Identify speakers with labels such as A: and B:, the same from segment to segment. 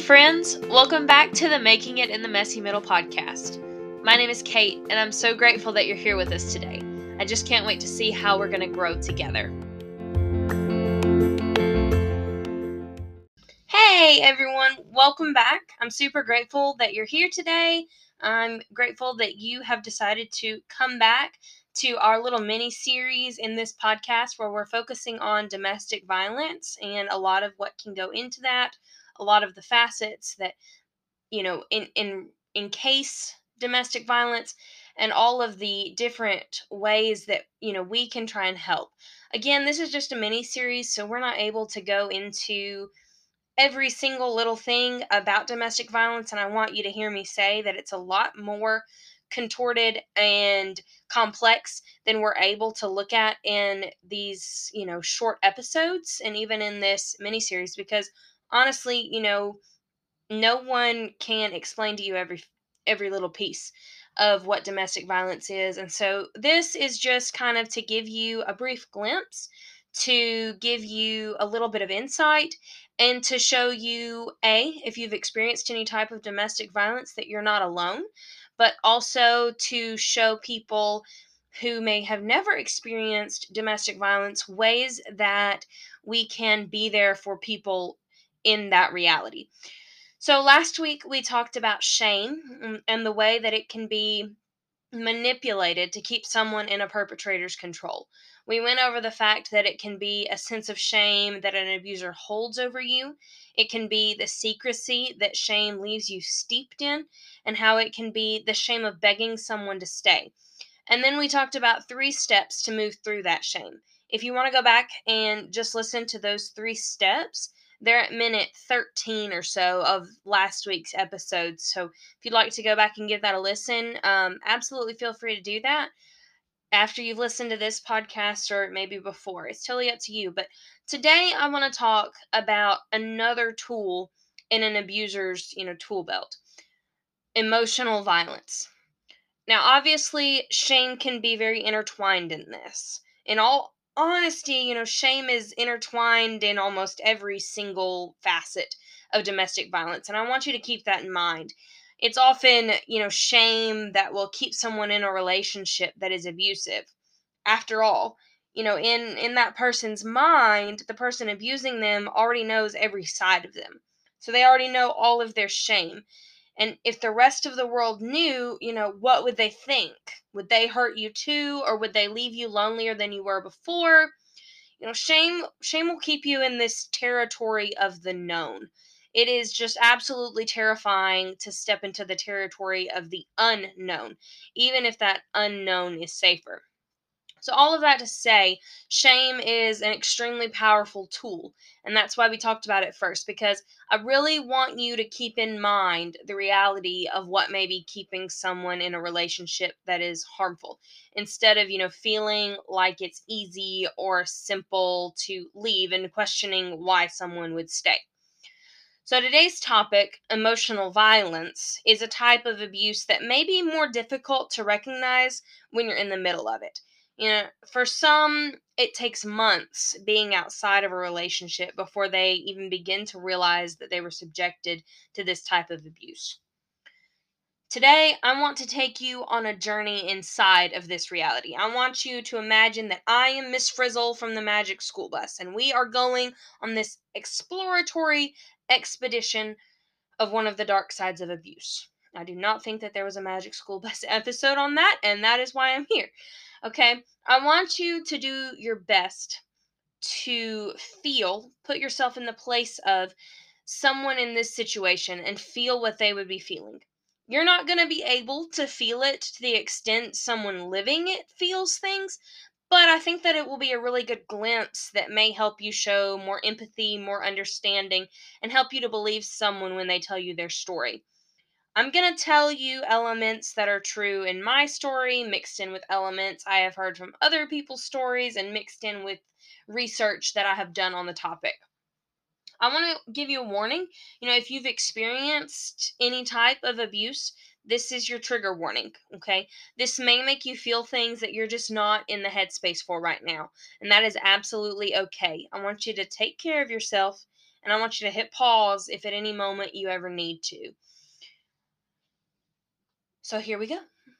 A: friends, welcome back to the Making It in the Messy Middle podcast. My name is Kate, and I'm so grateful that you're here with us today. I just can't wait to see how we're going to grow together. Hey everyone, welcome back. I'm super grateful that you're here today. I'm grateful that you have decided to come back to our little mini series in this podcast where we're focusing on domestic violence and a lot of what can go into that, a lot of the facets that encase domestic violence, and all of the different ways that we can try and help. Again, this is just a mini series, so we're not able to go into every single little thing about domestic violence, and I want you to hear me say that it's a lot more contorted and complex than we're able to look at in these short episodes and even in this mini series, because honestly, no one can explain to you every little piece of what domestic violence is. And so this is just kind of to give you a brief glimpse, to give you a little bit of insight, and to show you, if you've experienced any type of domestic violence, that you're not alone, but also to show people who may have never experienced domestic violence ways that we can be there for people in that reality. So last week we talked about shame, and the way that it can be manipulated to keep someone in a perpetrator's control. We went over the fact that it can be a sense of shame that an abuser holds over you. It can be the secrecy that shame leaves you steeped in, and how it can be the shame of begging someone to stay. And then we talked about 3 steps to move through that shame. If you want to go back and just listen to those 3 steps, they're at minute 13 or so of last week's episode. So if you'd like to go back and give that a listen, absolutely feel free to do that after you've listened to this podcast or maybe before. It's totally up to you. But today I want to talk about another tool in an abuser's, tool belt: emotional violence. Now, obviously, shame can be very intertwined in this. In all honesty, shame is intertwined in almost every single facet of domestic violence. And I want you to keep that in mind. It's often, shame that will keep someone in a relationship that is abusive. After all, in that person's mind, the person abusing them already knows every side of them. So they already know all of their shame. And if the rest of the world knew, what would they think? Would they hurt you too, or would they leave you lonelier than you were before? Shame will keep you in this territory of the known. It is just absolutely terrifying to step into the territory of the unknown, even if that unknown is safer. So, all of that to say, shame is an extremely powerful tool. And that's why we talked about it first, because I really want you to keep in mind the reality of what may be keeping someone in a relationship that is harmful. Instead of, feeling like it's easy or simple to leave and questioning why someone would stay. So, today's topic, emotional violence, is a type of abuse that may be more difficult to recognize when you're in the middle of it. For some, it takes months being outside of a relationship before they even begin to realize that they were subjected to this type of abuse. Today, I want to take you on a journey inside of this reality. I want you to imagine that I am Miss Frizzle from the Magic School Bus, and we are going on this exploratory expedition of one of the dark sides of abuse. I do not think that there was a Magic School Bus episode on that, and that is why I'm here. Okay? I want you to do your best to put yourself in the place of someone in this situation and feel what they would be feeling. You're not going to be able to feel it to the extent someone living it feels things, but I think that it will be a really good glimpse that may help you show more empathy, more understanding, and help you to believe someone when they tell you their story. I'm going to tell you elements that are true in my story, mixed in with elements I have heard from other people's stories, and mixed in with research that I have done on the topic. I want to give you a warning. If you've experienced any type of abuse, this is your trigger warning, okay? This may make you feel things that you're just not in the headspace for right now, and that is absolutely okay. I want you to take care of yourself, and I want you to hit pause if at any moment you ever need to. So here we go.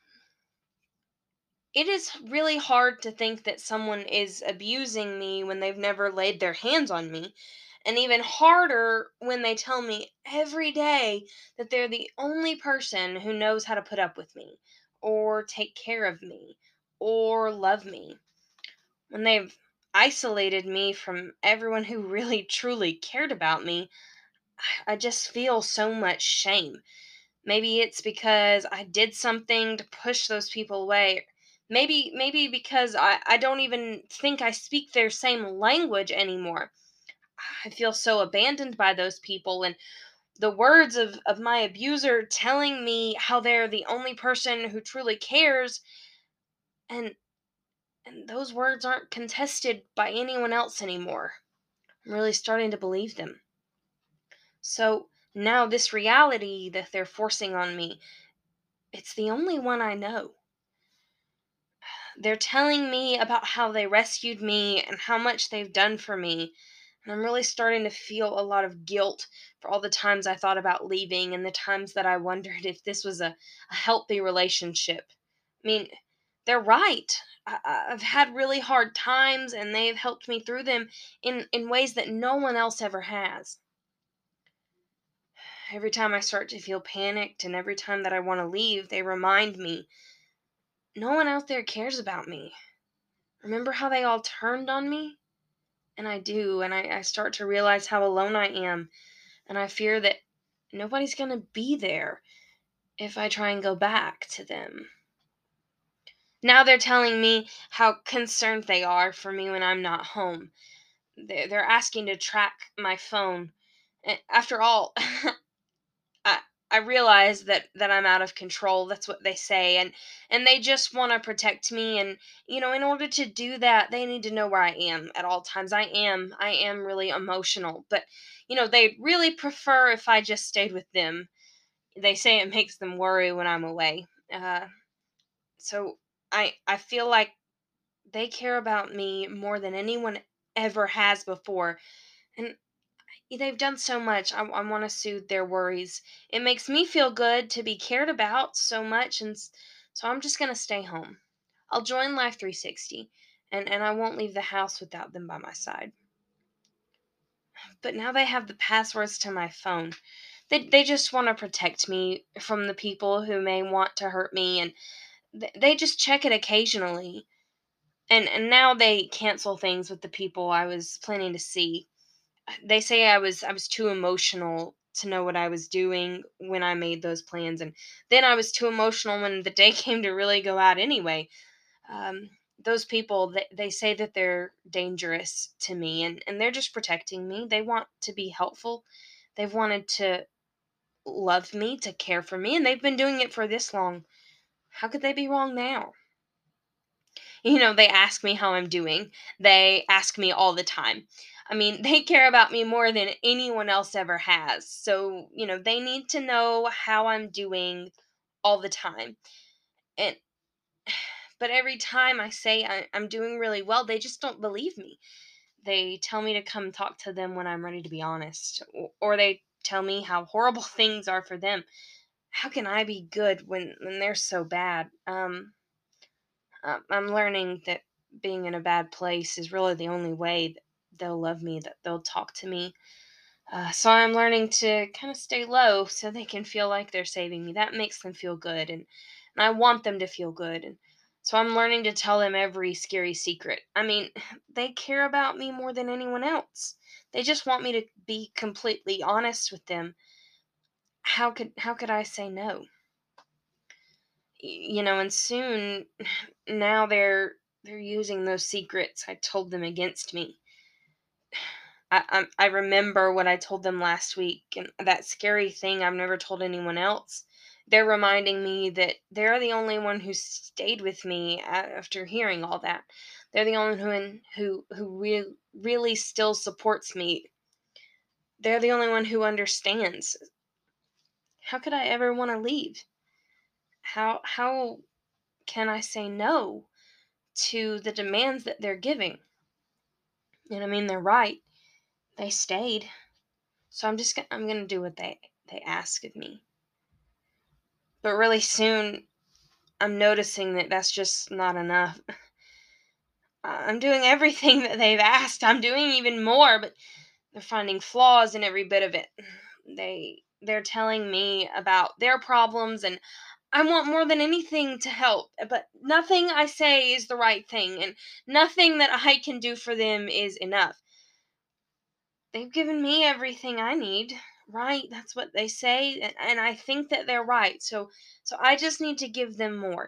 A: It is really hard to think that someone is abusing me when they've never laid their hands on me. And even harder when they tell me every day that they're the only person who knows how to put up with me, or take care of me, or love me. When they've isolated me from everyone who really truly cared about me, I just feel so much shame. Maybe it's because I did something to push those people away. Maybe because I don't even think I speak their same language anymore. I feel so abandoned by those people, and the words of my abuser telling me how they're the only person who truly cares, and those words aren't contested by anyone else anymore. I'm really starting to believe them. So now this reality that they're forcing on me, it's the only one I know. They're telling me about how they rescued me and how much they've done for me. And I'm really starting to feel a lot of guilt for all the times I thought about leaving and the times that I wondered if this was a healthy relationship. I mean, they're right. I've had really hard times and they've helped me through them in ways that no one else ever has. Every time I start to feel panicked and every time that I want to leave, they remind me no one out there cares about me. Remember how they all turned on me? And I do, and I start to realize how alone I am, and I fear that nobody's gonna be there if I try and go back to them. Now they're telling me how concerned they are for me when I'm not home. They're asking to track my phone. After all, I I realize that I'm out of control. That's what they say, and they just want to protect me. And in order to do that, they need to know where I am at all times. I am really emotional, but they'd really prefer if I just stayed with them. They say it makes them worry when I'm away. So I feel like they care about me more than anyone ever has before. And they've done so much. I want to soothe their worries. It makes me feel good to be cared about so much, and so I'm just gonna stay home. I'll join Life 360, and I won't leave the house without them by my side. But now they have the passwords to my phone. They just want to protect me from the people who may want to hurt me, and they just check it occasionally. And now they cancel things with the people I was planning to see. They say I was too emotional to know what I was doing when I made those plans, and then I was too emotional when the day came to really go out anyway. Those people, they say that they're dangerous to me, and they're just protecting me. They want to be helpful. They've wanted to love me, to care for me, and they've been doing it for this long. How could they be wrong now? They ask me how I'm doing. They ask me all the time. I mean, they care about me more than anyone else ever has. So, they need to know how I'm doing all the time. And but every time I say I'm doing really well, they just don't believe me. They tell me to come talk to them when I'm ready to be honest, or they tell me how horrible things are for them. How can I be good when they're so bad? I'm learning that being in a bad place is really the only way that they'll love me, that they'll talk to me. So I'm learning to kind of stay low so they can feel like they're saving me. That makes them feel good, and I want them to feel good. And so I'm learning to tell them every scary secret. I mean, they care about me more than anyone else. They just want me to be completely honest with them. How could I say no? And soon now they're using those secrets I told them against me. I remember what I told them last week, and that scary thing I've never told anyone else. They're reminding me that they're the only one who stayed with me after hearing all that. They're the only one who really still supports me. They're the only one who understands. How could I ever want to leave? How can I say no to the demands that they're giving? And I mean, they're right. They stayed. So I'm going to do what they ask of me. But really soon I'm noticing that that's just not enough. I'm doing everything that they've asked. I'm doing even more, but they're finding flaws in every bit of it. They're telling me about their problems, and I want more than anything to help, but nothing I say is the right thing, and nothing that I can do for them is enough. They've given me everything I need, right? That's what they say, and I think that they're right. So I just need to give them more.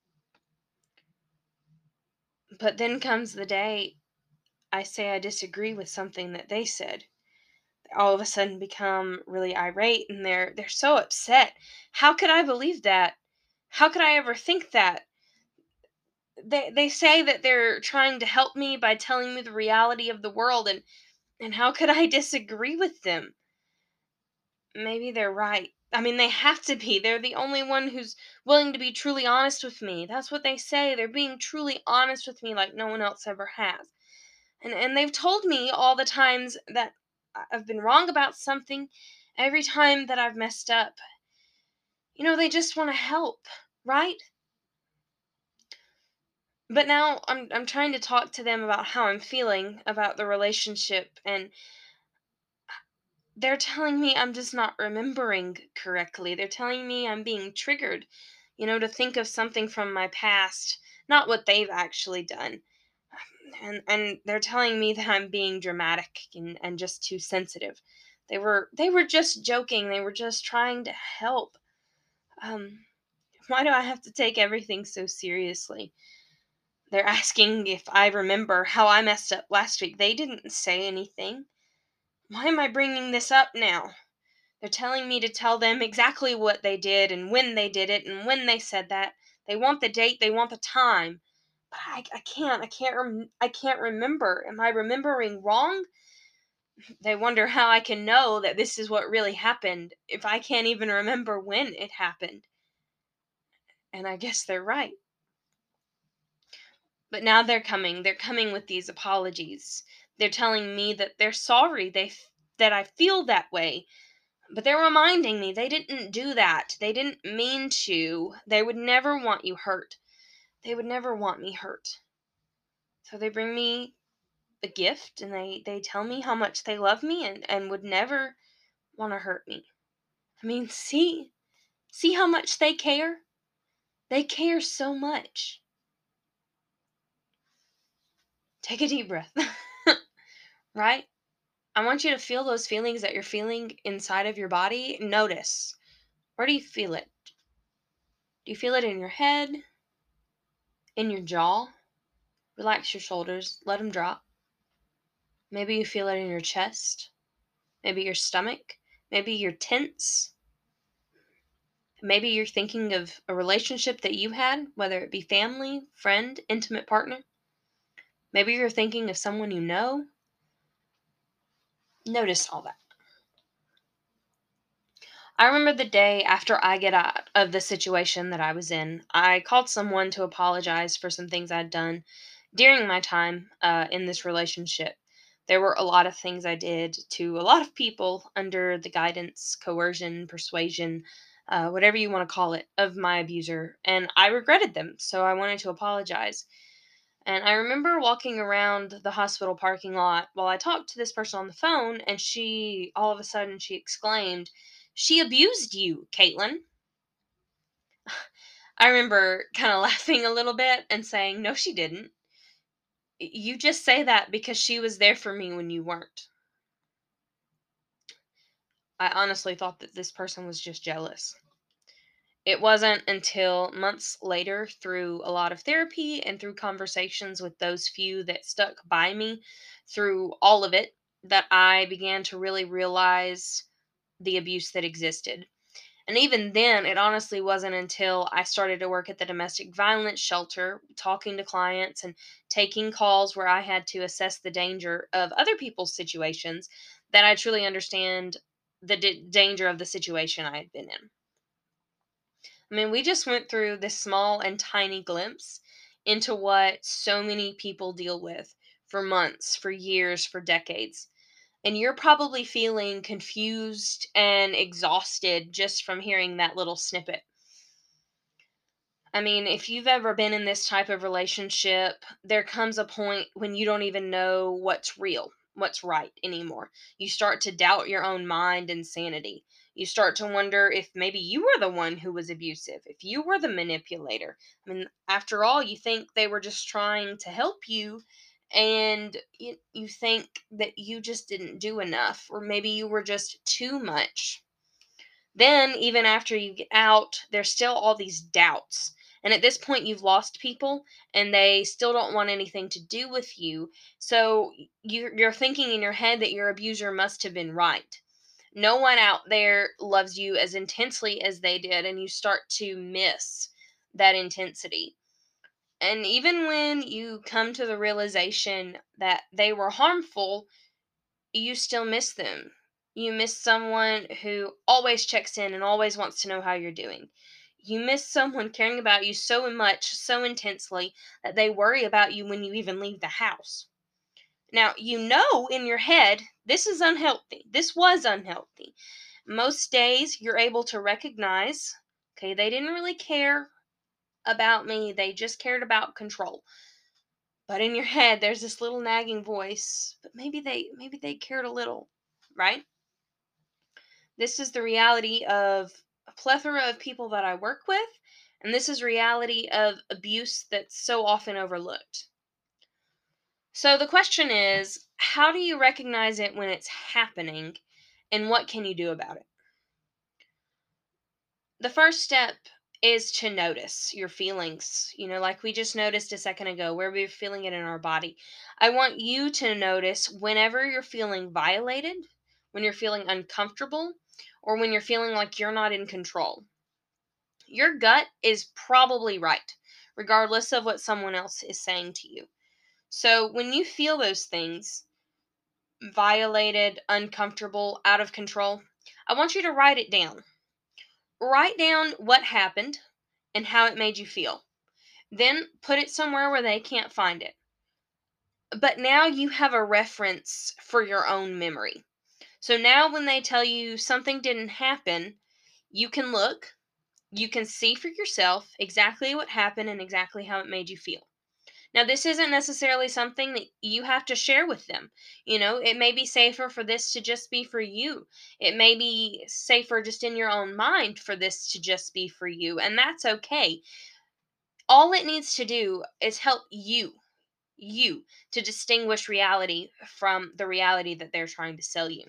A: But then comes the day I say I disagree with something that they said. They all of a sudden become really irate, and they're so upset. How could I believe that? How could I ever think that? They say that they're trying to help me by telling me the reality of the world, and how could I disagree with them? Maybe they're right. I mean, they have to be. They're the only one who's willing to be truly honest with me. That's what they say. They're being truly honest with me like no one else ever has. And they've told me all the times that I've been wrong about something, every time that I've messed up. They just want to help, right? But now I'm trying to talk to them about how I'm feeling about the relationship, and they're telling me I'm just not remembering correctly. They're telling me I'm being triggered, to think of something from my past, not what they've actually done. And they're telling me that I'm being dramatic and just too sensitive. They were just joking. They were just trying to help. Um why do I have to take everything so seriously? They're asking if I remember how I messed up last week. They didn't say anything. Why am I bringing this up now? They're telling me to tell them exactly what they did and when they did it and when they said that. They want the date, they want the time. But I can't remember. Am I remembering wrong? They wonder how I can know that this is what really happened if I can't even remember when it happened. And I guess they're right. But now they're coming. They're coming with these apologies. They're telling me that they're sorry that I feel that way. But they're reminding me they didn't do that. They didn't mean to. They would never want you hurt. They would never want me hurt. So they bring me a gift, and they tell me how much they love me and would never want to hurt me. I mean, see how much they care? They care so much. Take a deep breath. Right? I want you to feel those feelings that you're feeling inside of your body. Notice. Where do you feel it? Do you feel it in your head? In your jaw? Relax your shoulders. Let them drop. Maybe you feel it in your chest. Maybe your stomach. Maybe you're tense. Maybe you're thinking of a relationship that you had, whether it be family, friend, intimate partner. Maybe you're thinking of someone you know. Notice all that. I remember the day after I get out of the situation that I was in, I called someone to apologize for some things I'd done during my time in this relationship. There were a lot of things I did to a lot of people under the guidance, coercion, persuasion, whatever you want to call it, of my abuser, and I regretted them, so I wanted to apologize. And I remember walking around the hospital parking lot while I talked to this person on the phone, and she, all of a sudden, she exclaimed, "She abused you, Caitlin." I remember kind of laughing a little bit and saying, "No, she didn't. You just say that because she was there for me when you weren't." I honestly thought that this person was just jealous. It wasn't until months later, through a lot of therapy and through conversations with those few that stuck by me through all of it, that I began to really realize the abuse that existed. And even then, it honestly wasn't until I started to work at the domestic violence shelter, talking to clients and taking calls where I had to assess the danger of other people's situations, that I truly understand the danger of the situation I had been in. I mean, we just went through this small and tiny glimpse into what so many people deal with for months, for years, for decades. And you're probably feeling confused and exhausted just from hearing that little snippet. I mean, if you've ever been in this type of relationship, there comes a point when you don't even know what's real, what's right anymore. You start to doubt your own mind and sanity. You start to wonder if maybe you were the one who was abusive, if you were the manipulator. I mean, after all, you think they were just trying to help you, and you think that you just didn't do enough, or maybe you were just too much. Then, even after you get out, there's still all these doubts. And at this point, you've lost people and they still don't want anything to do with you. So you're thinking in your head that your abuser must have been right. No one out there loves you as intensely as they did, and you start to miss that intensity. And even when you come to the realization that they were harmful, you still miss them. You miss someone who always checks in and always wants to know how you're doing. You miss someone caring about you so much, so intensely, that they worry about you when you even leave the house. Now, you know in your head, this is unhealthy. This was unhealthy. Most days, you're able to recognize, okay, they didn't really care about me, they just cared about control. But in your head, there's this little nagging voice, but maybe they cared a little, right? This is the reality of a plethora of people that I work with, and this is reality of abuse that's so often overlooked. So the question is, how do you recognize it when it's happening, and what can you do about it? The first step is to notice your feelings. Like we just noticed a second ago, where we're feeling it in our body. I want you to notice whenever you're feeling violated, when you're feeling uncomfortable, or when you're feeling like you're not in control. Your gut is probably right, regardless of what someone else is saying to you. So when you feel those things, violated, uncomfortable, out of control, I want you to write it down. Write down what happened and how it made you feel. Then put it somewhere where they can't find it. But now you have a reference for your own memory. So now when they tell you something didn't happen, you can look, you can see for yourself exactly what happened and exactly how it made you feel. Now, this isn't necessarily something that you have to share with them. It may be safer for this to just be for you. It may be safer just in your own mind for this to just be for you, and that's okay. All it needs to do is help you to distinguish reality from the reality that they're trying to sell you.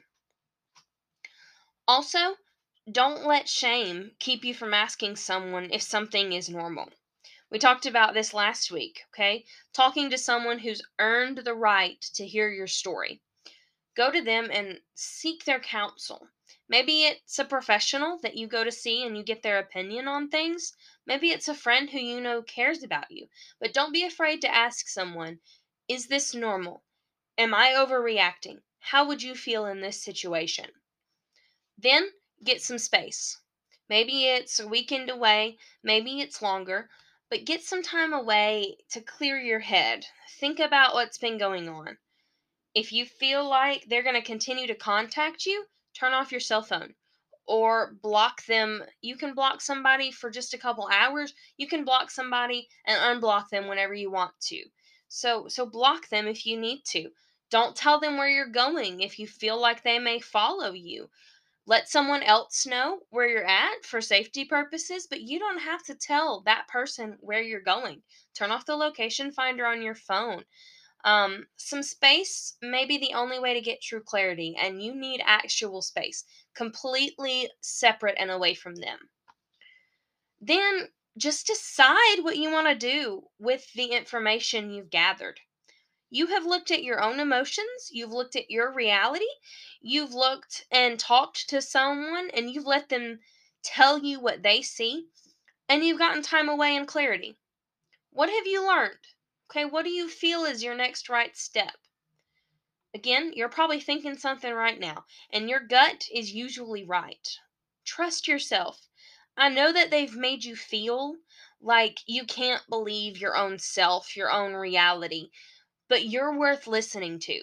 A: Also, don't let shame keep you from asking someone if something is normal. We talked about this last week, okay? Talking to someone who's earned the right to hear your story. Go to them and seek their counsel. Maybe it's a professional that you go to see and you get their opinion on things. Maybe it's a friend who you know cares about you. But don't be afraid to ask someone, is this normal? Am I overreacting? How would you feel in this situation? Then get some space. Maybe it's a weekend away, maybe it's longer, but get some time away to clear your head. Think about what's been going on. If you feel like they're going to continue to contact you, turn off your cell phone or block them. You can block somebody for just a couple hours. You can block somebody and unblock them whenever you want to. So block them if you need to. Don't tell them where you're going if you feel like they may follow you. Let someone else know where you're at for safety purposes, but you don't have to tell that person where you're going. Turn off the location finder on your phone. Some space may be the only way to get true clarity, and you need actual space, completely separate and away from them. Then just decide what you want to do with the information you've gathered. You have looked at your own emotions, you've looked at your reality, you've looked and talked to someone, and you've let them tell you what they see, and you've gotten time away and clarity. What have you learned? Okay, what do you feel is your next right step? Again, you're probably thinking something right now, and your gut is usually right. Trust yourself. I know that they've made you feel like you can't believe your own self, your own reality, but you're worth listening to.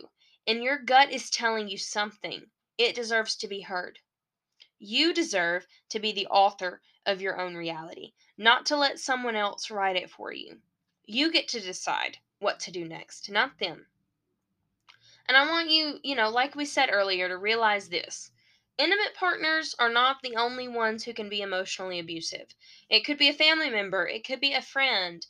A: and your gut is telling you something, it deserves to be heard. You deserve to be the author of your own reality, not to let someone else write it for you. You get to decide what to do next, not them. And I want you, like we said earlier, to realize this. Intimate partners are not the only ones who can be emotionally abusive. It could be a family member, it could be a friend.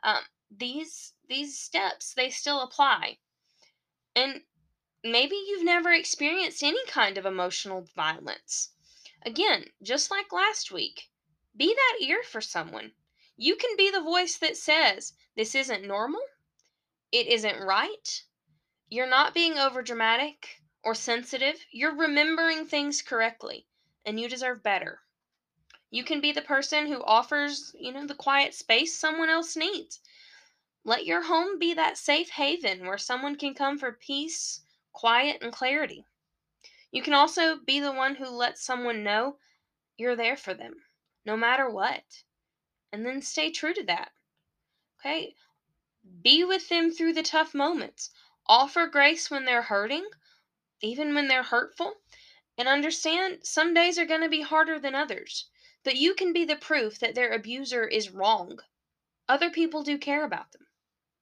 A: These steps, they still apply. And maybe you've never experienced any kind of emotional violence. Again, just like last week, be that ear for someone. You can be the voice that says, this isn't normal, it isn't right, you're not being overdramatic or sensitive, you're remembering things correctly, and you deserve better. You can be the person who offers, the quiet space someone else needs. Let your home be that safe haven where someone can come for peace, quiet, and clarity. You can also be the one who lets someone know you're there for them, no matter what. And then stay true to that. Okay? Be with them through the tough moments. Offer grace when they're hurting, even when they're hurtful. And understand some days are going to be harder than others. But you can be the proof that their abuser is wrong. Other people do care about them.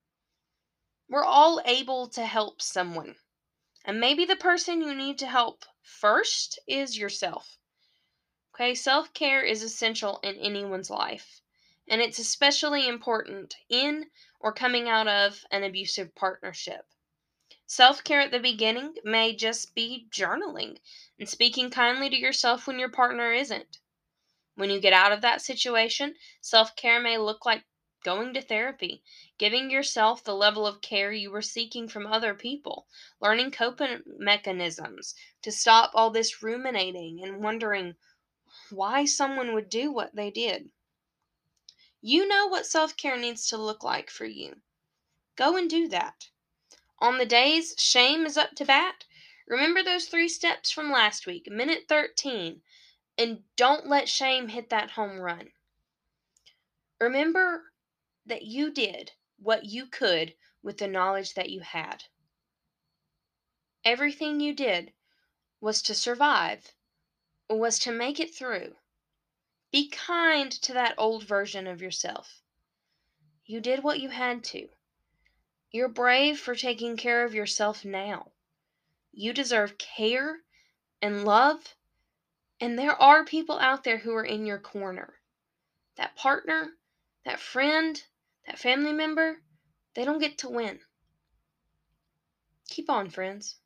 A: We're all able to help someone. And maybe the person you need to help first is yourself. Okay, self care is essential in anyone's life, and it's especially important in or coming out of an abusive partnership. Self care at the beginning may just be journaling and speaking kindly to yourself when your partner isn't. When you get out of that situation, self care may look like going to therapy, giving yourself the level of care you were seeking from other people, learning coping mechanisms to stop all this ruminating and wondering why someone would do what they did. You know what self care needs to look like for you. Go and do that. On the days shame is up to bat, remember those 3 steps from last week, minute 13, and don't let shame hit that home run. Remember that you did what you could with the knowledge that you had. Everything you did was to survive, was to make it through. Be kind to that old version of yourself. You did what you had to. You're brave for taking care of yourself now. You deserve care and love, and there are people out there who are in your corner. That partner, that friend, that family member, they don't get to win. Keep on, friends.